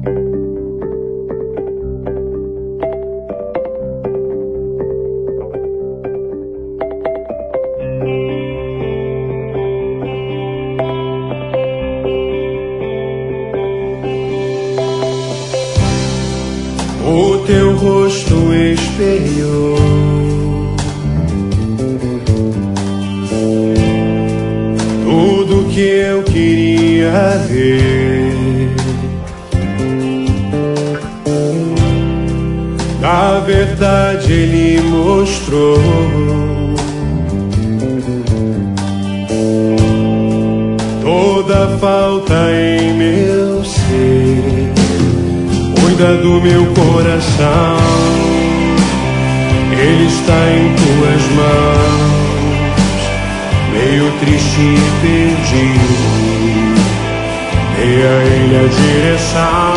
O teu rosto espelhou tudo que eu queria ver. Na verdade ele mostrou toda falta em meu ser. Cuida do meu coração, ele está em tuas mãos. Meio triste e perdido, dê a ele a direção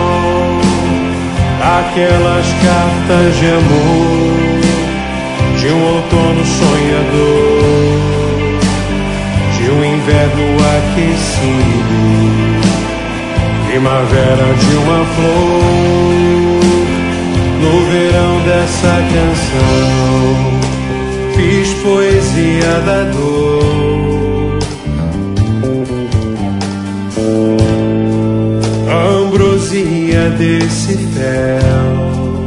daquelas cartas de amor, de um outono sonhador, de um inverno aquecido, primavera de uma flor. No verão dessa canção fiz poesia da dor, ambrosia desse fel.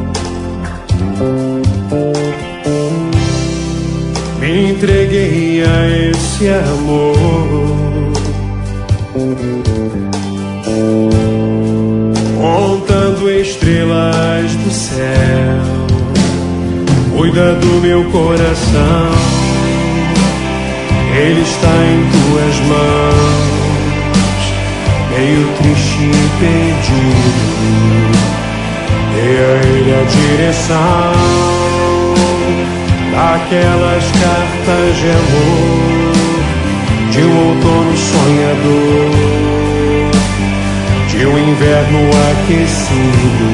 Me entreguei a esse amor, contando estrelas do céu. Cuida do meu coração, ele está em tuas mãos. Meio triste e perdido, dê a ele a direção daquelas cartas de amor, de um outono sonhador, de um inverno aquecido,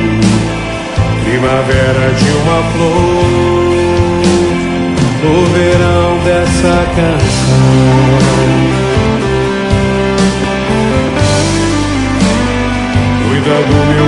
primavera de uma flor. No verão dessa canção cuida do meu